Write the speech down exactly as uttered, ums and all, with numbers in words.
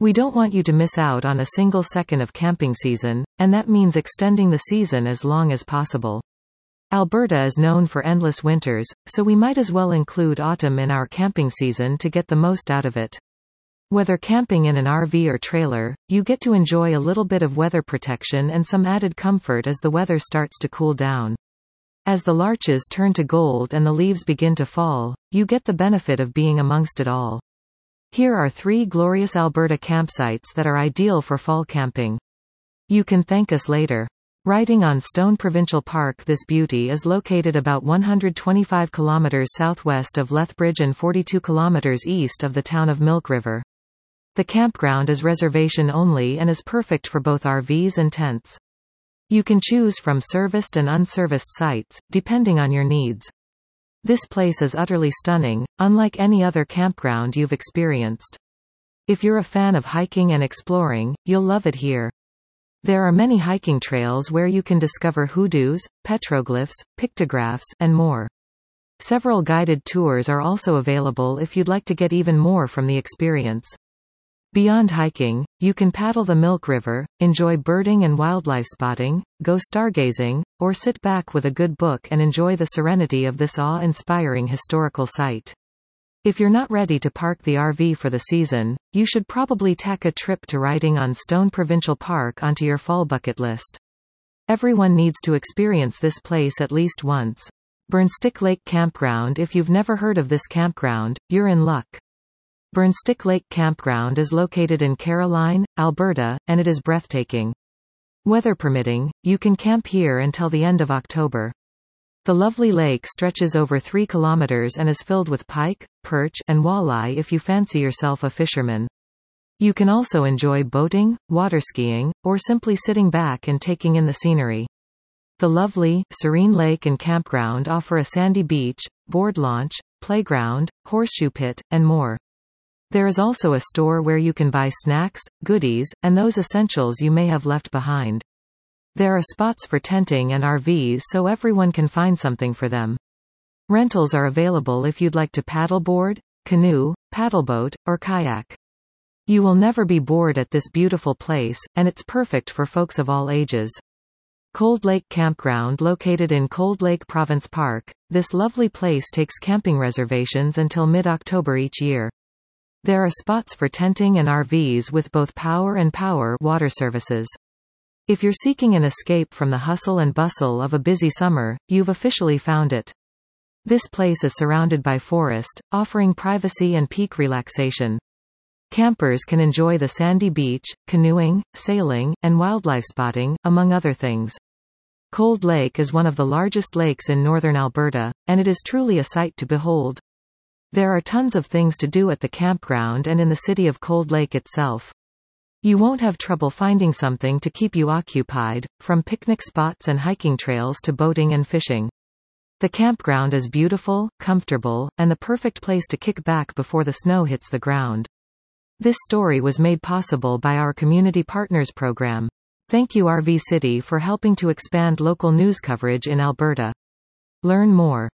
We don't want you to miss out on a single second of camping season, and that means extending the season as long as possible. Alberta is known for endless winters, so we might as well include autumn in our camping season to get the most out of it. Whether camping in an R V or trailer, you get to enjoy a little bit of weather protection and some added comfort as the weather starts to cool down. As the larches turn to gold and the leaves begin to fall, you get the benefit of being amongst it all. Here are three glorious Alberta campsites that are ideal for fall camping. You can thank us later. Riding on Stone Provincial Park. This beauty is located about one hundred twenty-five kilometers southwest of Lethbridge and forty-two kilometers east of the town of Milk River. The campground is reservation only and is perfect for both R Vs and tents. You can choose from serviced and unserviced sites, depending on your needs. This place is utterly stunning, unlike any other campground you've experienced. If you're a fan of hiking and exploring, you'll love it here. There are many hiking trails where you can discover hoodoos, petroglyphs, pictographs, and more. Several guided tours are also available if you'd like to get even more from the experience. Beyond hiking, you can paddle the Milk River, enjoy birding and wildlife spotting, go stargazing, or sit back with a good book and enjoy the serenity of this awe-inspiring historical site. If you're not ready to park the R V for the season, you should probably tack a trip to riding on Stone Provincial Park onto your fall bucket list. Everyone needs to experience this place at least once. Burnstick Lake Campground. If you've never heard of this campground, you're in luck. Burnstick Lake Campground is located in Caroline, Alberta, and it is breathtaking. Weather permitting, you can camp here until the end of October. The lovely lake stretches over three kilometers and is filled with pike, perch, and walleye if you fancy yourself a fisherman. You can also enjoy boating, water skiing, or simply sitting back and taking in the scenery. The lovely, serene lake and campground offer a sandy beach, board launch, playground, horseshoe pit, and more. There is also a store where you can buy snacks, goodies, and those essentials you may have left behind. There are spots for tenting and R Vs so everyone can find something for them. Rentals are available if you'd like to paddleboard, canoe, paddleboat, or kayak. You will never be bored at this beautiful place, and it's perfect for folks of all ages. Cold Lake Campground. Located in Cold Lake Province Park, this lovely place takes camping reservations until mid-October each year. There are spots for tenting and R Vs with both power and power water services. If you're seeking an escape from the hustle and bustle of a busy summer, you've officially found it. This place is surrounded by forest, offering privacy and peak relaxation. Campers can enjoy the sandy beach, canoeing, sailing, and wildlife spotting, among other things. Cold Lake is one of the largest lakes in northern Alberta, and it is truly a sight to behold. There are tons of things to do at the campground and in the city of Cold Lake itself. You won't have trouble finding something to keep you occupied, from picnic spots and hiking trails to boating and fishing. The campground is beautiful, comfortable, and the perfect place to kick back before the snow hits the ground. This story was made possible by our Community Partners program. Thank you R V City for helping to expand local news coverage in Alberta. Learn more.